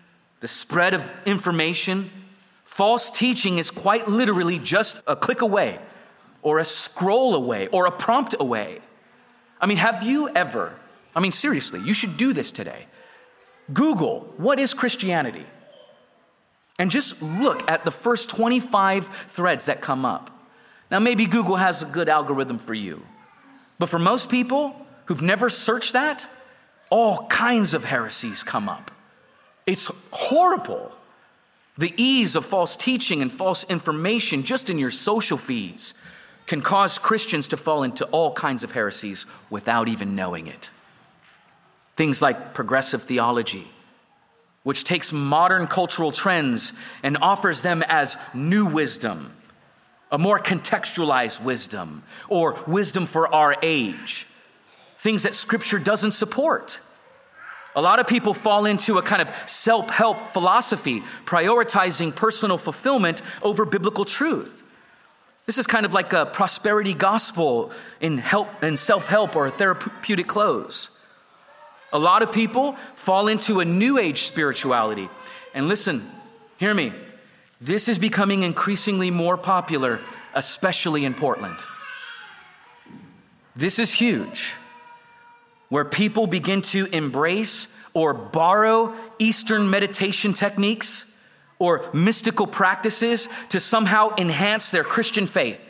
the spread of information. False teaching is quite literally just a click away, or a scroll away, or a prompt away. I mean, have you ever, I mean, seriously, you should do this today. Google, what is Christianity? And just look at the first twenty-five threads that come up. Now, maybe Google has a good algorithm for you. But for most people who've never searched that, all kinds of heresies come up. It's horrible. The ease of false teaching and false information just in your social feeds can cause Christians to fall into all kinds of heresies without even knowing it. Things like progressive theology, which takes modern cultural trends and offers them as new wisdom, a more contextualized wisdom, or wisdom for our age. Things that Scripture doesn't support. A lot of people fall into a kind of self-help philosophy, prioritizing personal fulfillment over biblical truth. This is kind of like a prosperity gospel in help and self-help or therapeutic clothes. A lot of people fall into a new age spirituality. And listen, hear me. This is becoming increasingly more popular, especially in Portland. This is huge, where people begin to embrace or borrow Eastern meditation techniques or mystical practices to somehow enhance their Christian faith.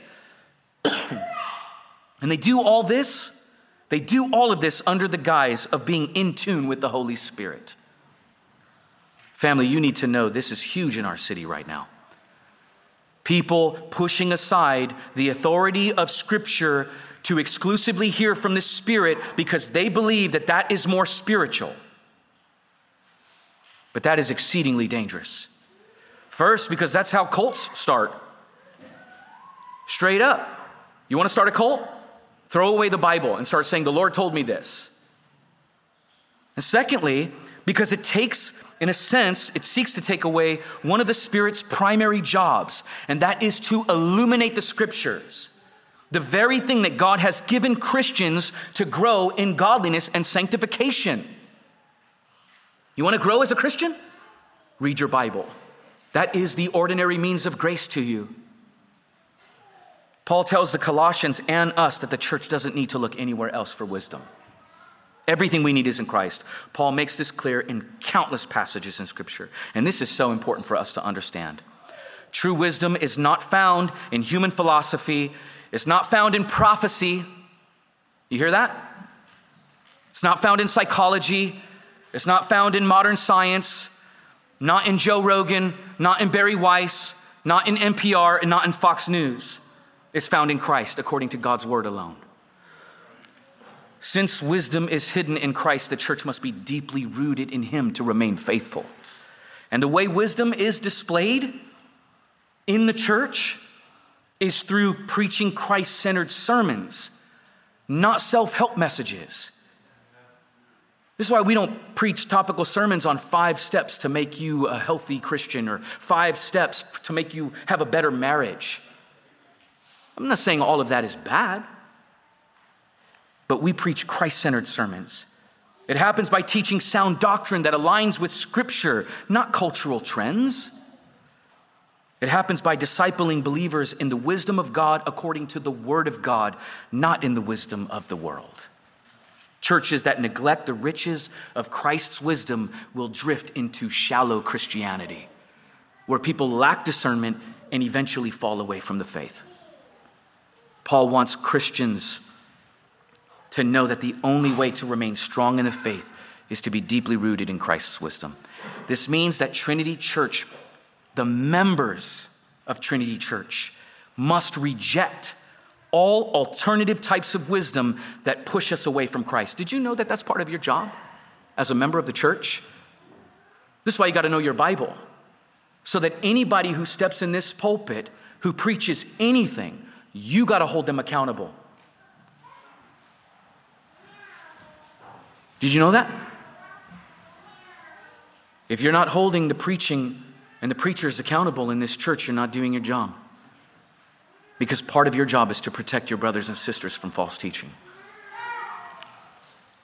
And they do all this, they do all of this under the guise of being in tune with the Holy Spirit. Family, you need to know this is huge in our city right now. People pushing aside the authority of Scripture to exclusively hear from the Spirit because they believe that that is more spiritual. But that is exceedingly dangerous. First, because that's how cults start. Straight up. You want to start a cult? Throw away the Bible and start saying, the Lord told me this. And secondly, because it takes, in a sense, it seeks to take away one of the Spirit's primary jobs, and that is to illuminate the Scriptures. The very thing that God has given Christians to grow in godliness and sanctification. You want to grow as a Christian? Read your Bible. That is the ordinary means of grace to you. Paul tells the Colossians and us that the church doesn't need to look anywhere else for wisdom. Everything we need is in Christ. Paul makes this clear in countless passages in Scripture. And this is so important for us to understand. True wisdom is not found in human philosophy. It's not found in prophecy. You hear that? It's not found in psychology. It's not found in modern science. Not in Joe Rogan. Not in Barry Weiss. Not in N P R. And not in Fox News. It's found in Christ according to God's word alone. Since wisdom is hidden in Christ, the church must be deeply rooted in Him to remain faithful. And the way wisdom is displayed in the church is through preaching Christ-centered sermons, not self-help messages. This is why we don't preach topical sermons on five steps to make you a healthy Christian or five steps to make you have a better marriage. I'm not saying all of that is bad, but we preach Christ-centered sermons. It happens by teaching sound doctrine that aligns with Scripture, not cultural trends. It happens by discipling believers in the wisdom of God according to the Word of God, not in the wisdom of the world. Churches that neglect the riches of Christ's wisdom will drift into shallow Christianity, where people lack discernment and eventually fall away from the faith. Paul wants Christians to know that the only way to remain strong in the faith is to be deeply rooted in Christ's wisdom. This means that Trinity Church, the members of Trinity Church, must reject all alternative types of wisdom that push us away from Christ. Did you know that that's part of your job as a member of the church? This is why you got to know your Bible, so that anybody who steps in this pulpit who preaches anything, you got to hold them accountable. Did you know that? If you're not holding the preaching and the preachers accountable in this church, you're not doing your job. Because part of your job is to protect your brothers and sisters from false teaching.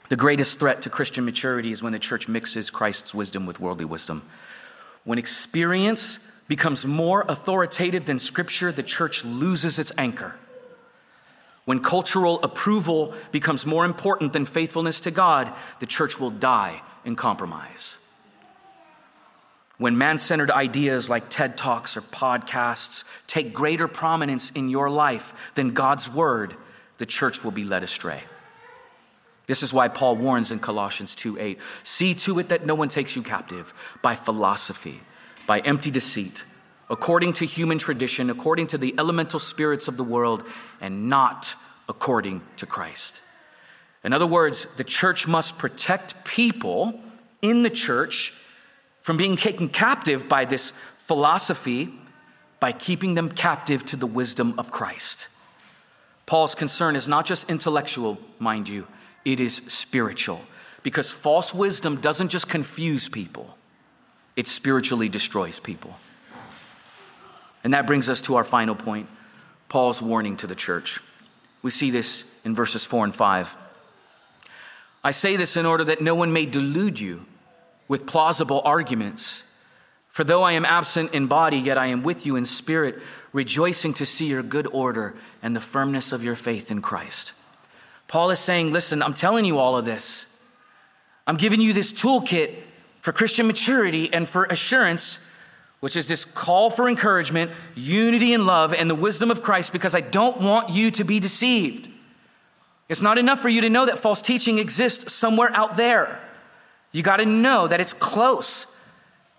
The greatest threat to Christian maturity is when the church mixes Christ's wisdom with worldly wisdom. When experience becomes more authoritative than Scripture, the church loses its anchor. When cultural approval becomes more important than faithfulness to God, the church will die in compromise. When man-centered ideas like TED Talks or podcasts take greater prominence in your life than God's word, the church will be led astray. This is why Paul warns in Colossians two eight, see to it that no one takes you captive by philosophy, by empty deceit, according to human tradition, according to the elemental spirits of the world, and not according to Christ. In other words, the church must protect people in the church from being taken captive by this philosophy by keeping them captive to the wisdom of Christ. Paul's concern is not just intellectual, mind you, it is spiritual, because false wisdom doesn't just confuse people, it spiritually destroys people. And that brings us to our final point, Paul's warning to the church. We see this in verses four and five. I say this in order that no one may delude you with plausible arguments. For though I am absent in body, yet I am with you in spirit, rejoicing to see your good order and the firmness of your faith in Christ. Paul is saying, listen, I'm telling you all of this. I'm giving you this toolkit for Christian maturity and for assurance, which is this call for encouragement, unity in love, and the wisdom of Christ, because I don't want you to be deceived. It's not enough for you to know that false teaching exists somewhere out there. You got to know that it's close.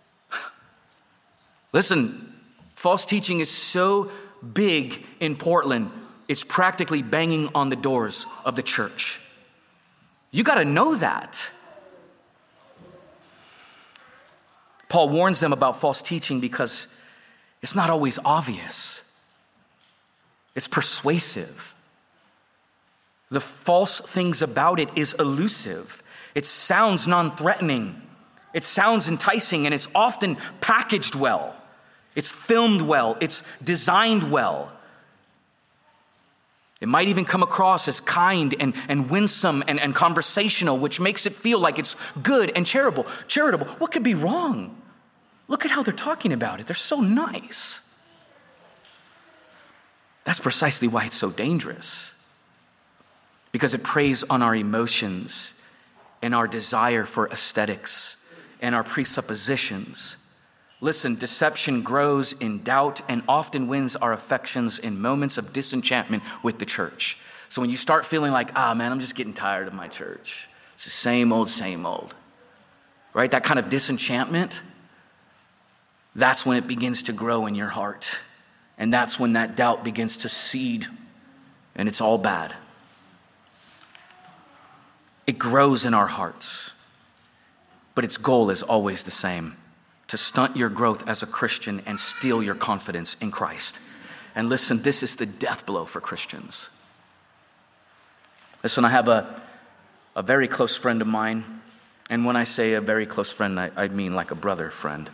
Listen, false teaching is so big in Portland, it's practically banging on the doors of the church. You got to know that. Paul warns them about false teaching because it's not always obvious. It's persuasive. The false things about it is elusive. It sounds non-threatening. It sounds enticing, and it's often packaged well. It's filmed well. It's designed well. It might even come across as kind and, and winsome and, and conversational, which makes it feel like it's good and charitable. Charitable. What could be wrong? Look at how they're talking about it. They're so nice. That's precisely why it's so dangerous. Because it preys on our emotions and our desire for aesthetics and our presuppositions. Listen, deception grows in doubt and often wins our affections in moments of disenchantment with the church. So when you start feeling like, ah, man, I'm just getting tired of my church. It's the same old, same old. Right? That kind of disenchantment, that's when it begins to grow in your heart. And that's when that doubt begins to seed, and it's all bad. It grows in our hearts, but its goal is always the same: to stunt your growth as a Christian and steal your confidence in Christ. And listen, this is the death blow for Christians. Listen, I have a, a very close friend of mine, and when I say a very close friend, I, I mean like a brother friend.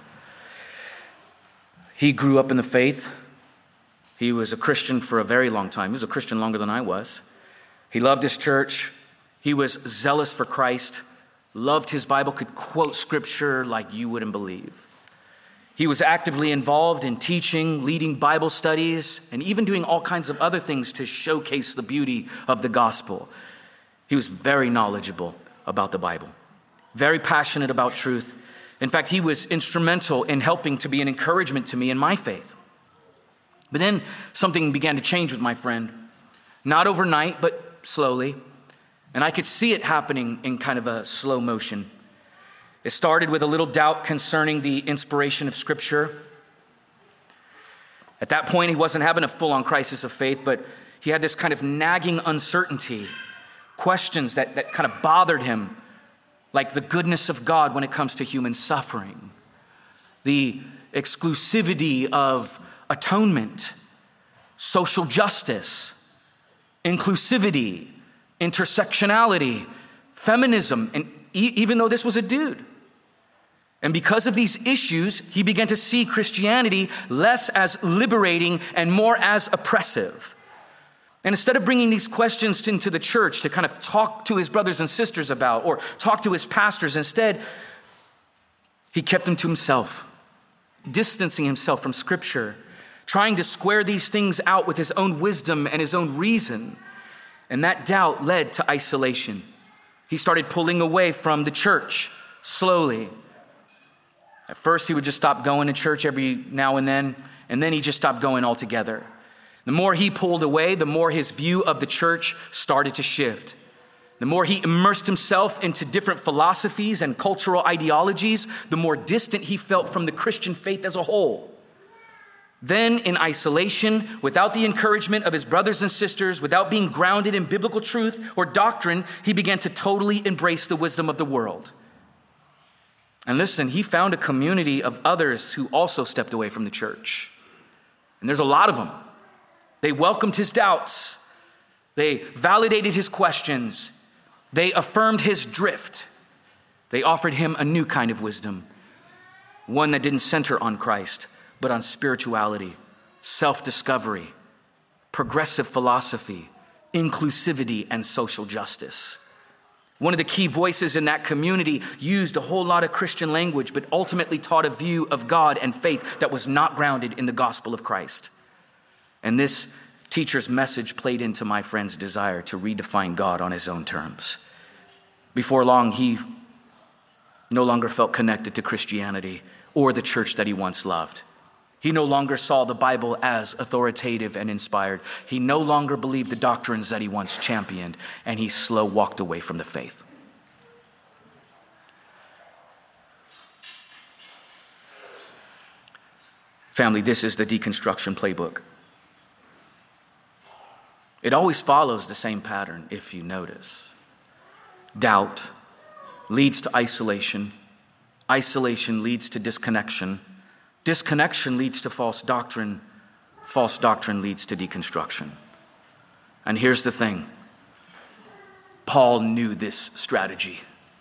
He grew up in the faith. He was a Christian for a very long time. He was a Christian longer than I was. He loved his church. He was zealous for Christ, loved his Bible, could quote scripture like you wouldn't believe. He was actively involved in teaching, leading Bible studies, and even doing all kinds of other things to showcase the beauty of the gospel. He was very knowledgeable about the Bible, very passionate about truth. In fact, he was instrumental in helping to be an encouragement to me in my faith. But then something began to change with my friend, not overnight, but slowly. And I could see it happening in kind of a slow motion. It started with a little doubt concerning the inspiration of Scripture. At that point, he wasn't having a full-on crisis of faith, but he had this kind of nagging uncertainty, questions that, that kind of bothered him, like the goodness of God when it comes to human suffering, the exclusivity of atonement, social justice, inclusivity, intersectionality, feminism, and e- even though this was a dude. And because of these issues, he began to see Christianity less as liberating and more as oppressive. And instead of bringing these questions into the church to kind of talk to his brothers and sisters about or talk to his pastors, instead, he kept them to himself, distancing himself from Scripture, trying to square these things out with his own wisdom and his own reason. And that doubt led to isolation. He started pulling away from the church slowly. At first, he would just stop going to church every now and then, and then he just stopped going altogether. The more he pulled away, the more his view of the church started to shift. The more he immersed himself into different philosophies and cultural ideologies, the more distant he felt from the Christian faith as a whole. Then, in isolation, without the encouragement of his brothers and sisters, without being grounded in biblical truth or doctrine, he began to totally embrace the wisdom of the world. And listen, he found a community of others who also stepped away from the church. And there's a lot of them. They welcomed his doubts. They validated his questions. They affirmed his drift. They offered him a new kind of wisdom, one that didn't center on Christ, but on spirituality, self-discovery, progressive philosophy, inclusivity, and social justice. One of the key voices in that community used a whole lot of Christian language, but ultimately taught a view of God and faith that was not grounded in the gospel of Christ. And this teacher's message played into my friend's desire to redefine God on his own terms. Before long, he no longer felt connected to Christianity or the church that he once loved. He no longer saw the Bible as authoritative and inspired. He no longer believed the doctrines that he once championed, and he slow walked away from the faith. Family, this is the deconstruction playbook. It always follows the same pattern, if you notice. Doubt leads to isolation. Isolation leads to disconnection. Disconnection leads to false doctrine. False doctrine leads to deconstruction. And here's the thing. Paul knew this strategy.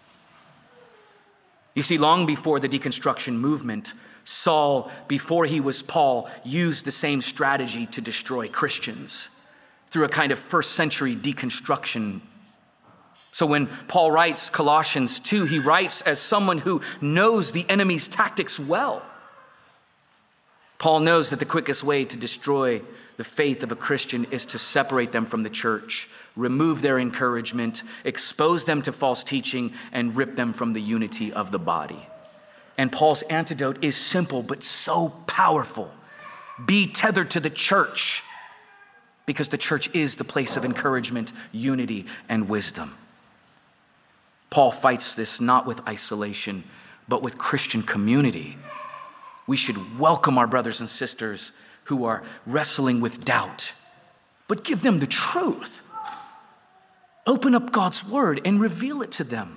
You see, long before the deconstruction movement, Saul, before he was Paul, used the same strategy to destroy Christians through a kind of first century deconstruction. So when Paul writes Colossians two, he writes as someone who knows the enemy's tactics well. Paul knows that the quickest way to destroy the faith of a Christian is to separate them from the church, remove their encouragement, expose them to false teaching, and rip them from the unity of the body. And Paul's antidote is simple but so powerful. Be tethered to the church, because the church is the place of encouragement, unity, and wisdom. Paul fights this not with isolation, but with Christian community. We should welcome our brothers and sisters who are wrestling with doubt, but give them the truth. Open up God's word and reveal it to them.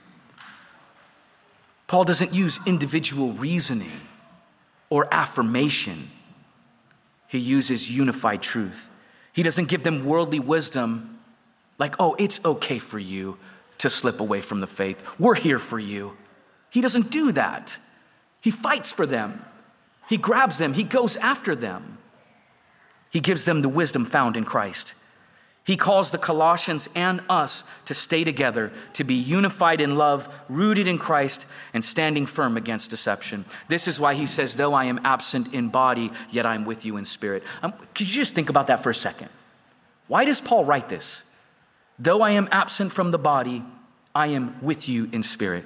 Paul doesn't use individual reasoning or affirmation. He uses unified truth. He doesn't give them worldly wisdom like, oh, it's okay for you to slip away from the faith. We're here for you. He doesn't do that. He fights for them. He grabs them. He goes after them. He gives them the wisdom found in Christ. He calls the Colossians and us to stay together, to be unified in love, rooted in Christ, and standing firm against deception. This is why he says, though I am absent in body, yet I'm with you in spirit. Um, could you just think about that for a second? Why does Paul write this? Though I am absent from the body, I am with you in spirit.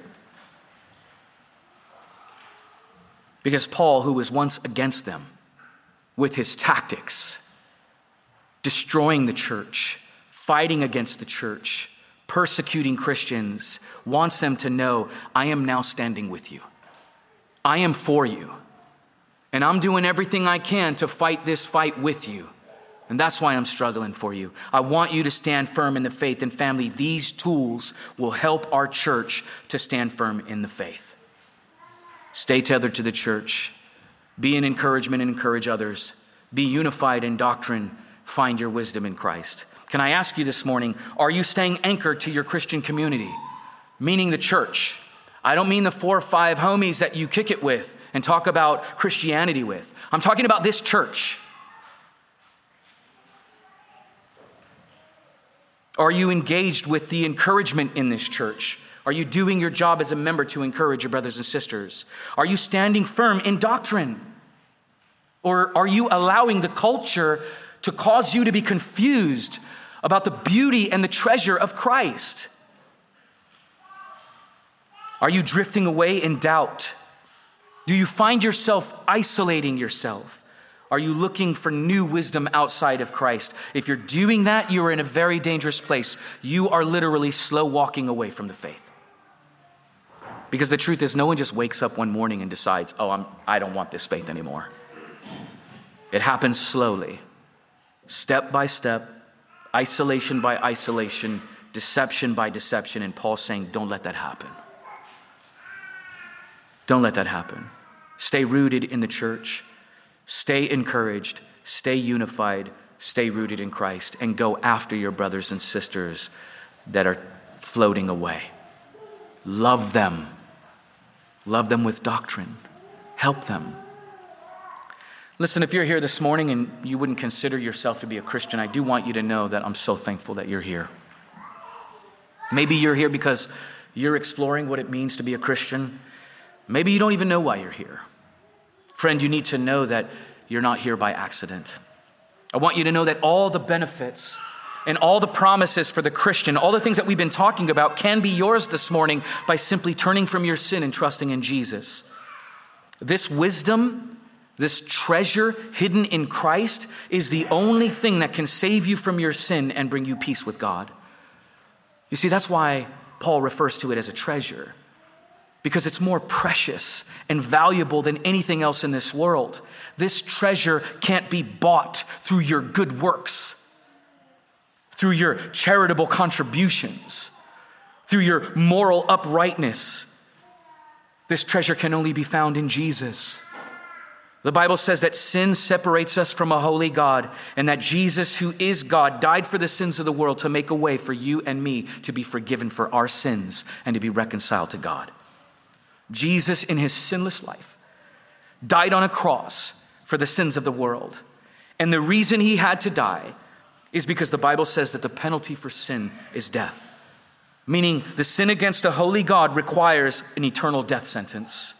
Because Paul, who was once against them with his tactics, destroying the church, fighting against the church, persecuting Christians, wants them to know, I am now standing with you. I am for you. And I'm doing everything I can to fight this fight with you. And that's why I'm struggling for you. I want you to stand firm in the faith. And family, these tools will help our church to stand firm in the faith. Stay tethered to the church. Be an encouragement and encourage others. Be unified in doctrine. Find your wisdom in Christ. Can I ask you this morning, are you staying anchored to your Christian community? Meaning the church. I don't mean the four or five homies that you kick it with and talk about Christianity with. I'm talking about this church. Are you engaged with the encouragement in this church? Are you doing your job as a member to encourage your brothers and sisters? Are you standing firm in doctrine? Or are you allowing the culture to cause you to be confused about the beauty and the treasure of Christ? Are you drifting away in doubt? Do you find yourself isolating yourself? Are you looking for new wisdom outside of Christ? If you're doing that, you are in a very dangerous place. You are literally slow walking away from the faith. Because the truth is, no one just wakes up one morning and decides, oh, I'm, I don't want this faith anymore. It happens slowly, step by step, isolation by isolation, deception by deception. And Paul's saying, don't let that happen. Don't let that happen. Stay rooted in the church. Stay encouraged. Stay unified. Stay rooted in Christ. And go after your brothers and sisters that are floating away. Love them. Love them with doctrine. Help them. Listen, if you're here this morning and you wouldn't consider yourself to be a Christian, I do want you to know that I'm so thankful that you're here. Maybe you're here because you're exploring what it means to be a Christian. Maybe you don't even know why you're here. Friend, you need to know that you're not here by accident. I want you to know that all the benefits and all the promises for the Christian, all the things that we've been talking about can be yours this morning by simply turning from your sin and trusting in Jesus. This wisdom, this treasure hidden in Christ is the only thing that can save you from your sin and bring you peace with God. You see, that's why Paul refers to it as a treasure. Because it's more precious and valuable than anything else in this world. This treasure can't be bought through your good works, through your charitable contributions, through your moral uprightness. This treasure can only be found in Jesus. The Bible says that sin separates us from a holy God, and that Jesus, who is God, died for the sins of the world to make a way for you and me to be forgiven for our sins and to be reconciled to God. Jesus, in his sinless life, died on a cross for the sins of the world. And the reason he had to die is because the Bible says that the penalty for sin is death. Meaning the sin against a holy God requires an eternal death sentence.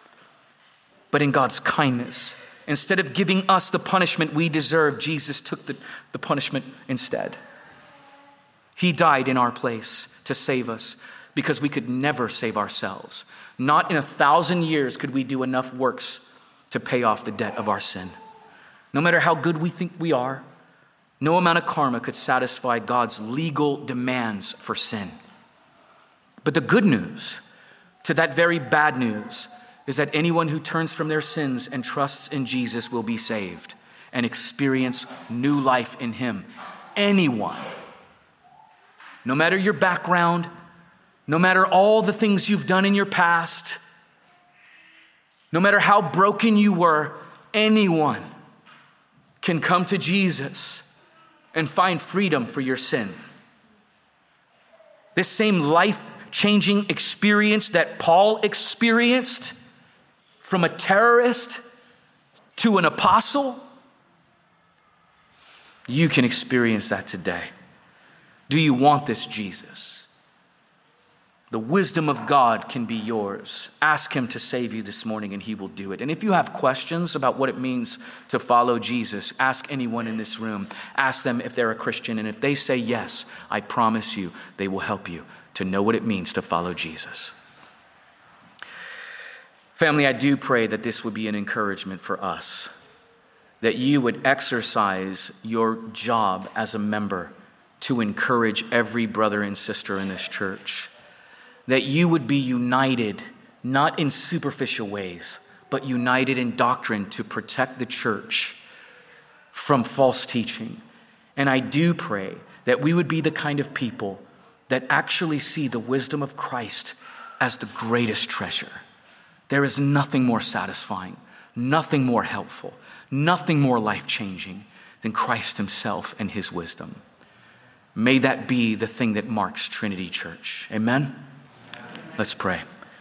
But in God's kindness, instead of giving us the punishment we deserve, Jesus took the, the punishment instead. He died in our place to save us because we could never save ourselves. Not in a thousand years could we do enough works to pay off the debt of our sin. No matter how good we think we are, no amount of karma could satisfy God's legal demands for sin. But the good news to that very bad news is that anyone who turns from their sins and trusts in Jesus will be saved and experience new life in him. Anyone. No matter your background, no matter all the things you've done in your past, no matter how broken you were, anyone can come to Jesus and find freedom for your sin. This same life-changing experience that Paul experienced, from a terrorist to an apostle, you can experience that today. Do you want this Jesus? The wisdom of God can be yours. Ask him to save you this morning and he will do it. And if you have questions about what it means to follow Jesus, ask anyone in this room. Ask them if they're a Christian. And if they say yes, I promise you they will help you to know what it means to follow Jesus. Family, I do pray that this would be an encouragement for us, that you would exercise your job as a member to encourage every brother and sister in this church. That you would be united, not in superficial ways, but united in doctrine to protect the church from false teaching. And I do pray that we would be the kind of people that actually see the wisdom of Christ as the greatest treasure. There is nothing more satisfying, nothing more helpful, nothing more life-changing than Christ himself and his wisdom. May that be the thing that marks Trinity Church. Amen? Let's pray.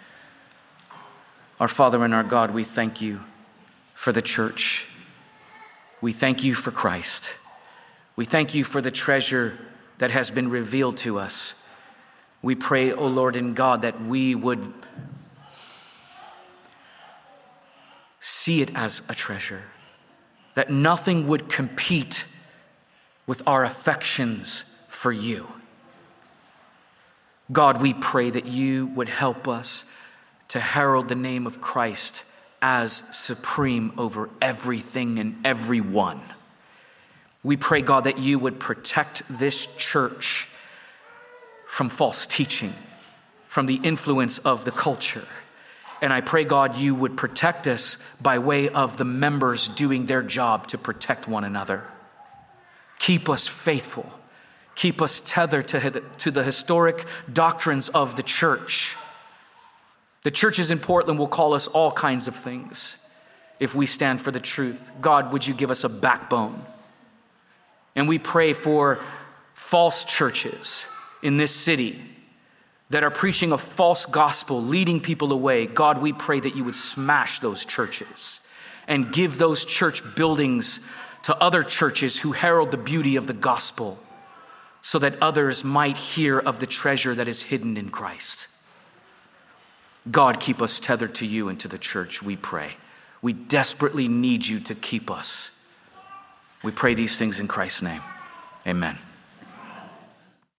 Our Father and our God, we thank you for the church. We thank you for Christ. We thank you for the treasure that has been revealed to us. We pray, O Lord and God, that we would see it as a treasure, that nothing would compete with our affections for you. God, we pray that you would help us to herald the name of Christ as supreme over everything and everyone. We pray, God, that you would protect this church from false teaching, from the influence of the culture. And I pray, God, you would protect us by way of the members doing their job to protect one another. Keep us faithful. Keep us tethered to, to the historic doctrines of the church. The churches in Portland will call us all kinds of things if we stand for the truth. God, would you give us a backbone? And we pray for false churches in this city that are preaching a false gospel, leading people away. God, we pray that you would smash those churches and give those church buildings to other churches who herald the beauty of the gospel, so that others might hear of the treasure that is hidden in Christ. God, keep us tethered to you and to the church, we pray. We desperately need you to keep us. We pray these things in Christ's name. Amen.